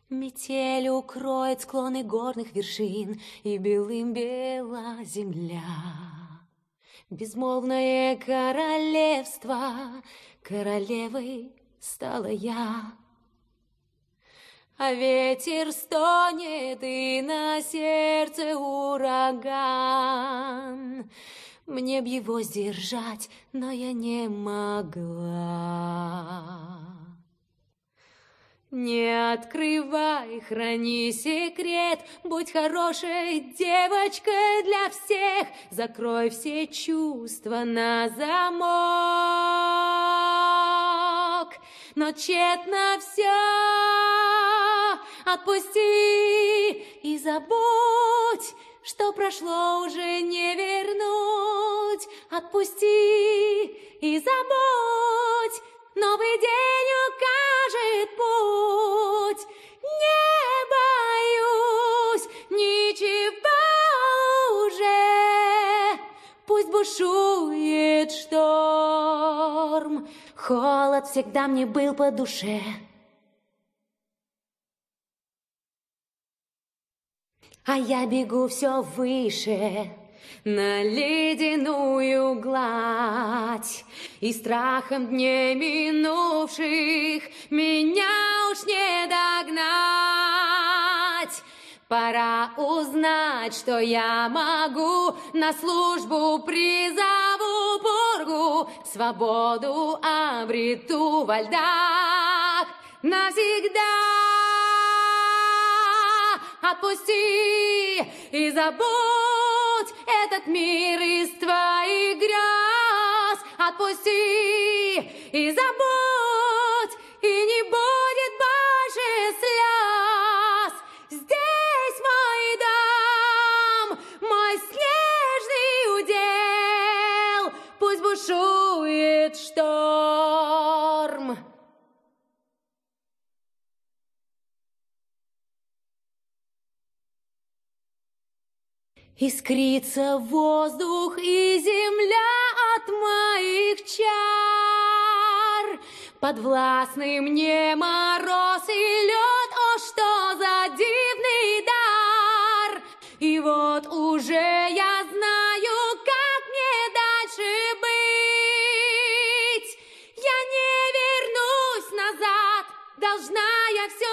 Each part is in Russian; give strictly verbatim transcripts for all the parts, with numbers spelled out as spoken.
Метель укроет склоны горных вершин, и белым бела земля. Безмолвное королевство, королевой стала я. А ветер стонет, и на сердце ураган. Мне б его сдержать, но я не могла. Не открывай, храни секрет, будь хорошей девочкой для всех, закрой все чувства на замок. Но тщетно все, отпусти и забудь, что прошло, уже не вернуть. Отпусти и забудь, новый день укажет путь. Не боюсь ничего уже, пусть бушует шторм. Холод всегда мне был по душе. А я бегу все выше, на ледяную гладь, и страхом дней минувших меня уж не догнать. Пора узнать, что я могу, на службу призову пургу, свободу обрету во льдах навсегда. Отпусти и забудь этот мир из твоих грез. Отпусти и забудь, и не будет больше слез. Здесь мой дом, мой снежный удел, пусть бушует шторм. Искрится воздух и земля от моих чар. Подвластный мне мороз и лед, о, что за дивный дар! И вот уже я знаю, как мне дальше быть. Я не вернусь назад, должна я все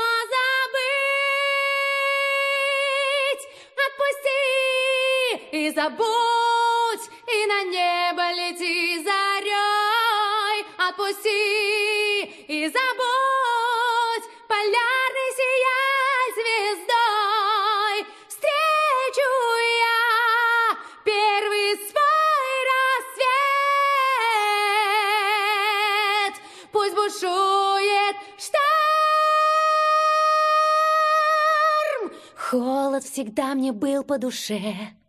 забыть. Отпусти и забудь, и на небо лети зарей. Отпусти и забудь, полярный сияй звездой. Встречу я первый свой рассвет, пусть бушует шторм. Холод всегда мне был по душе.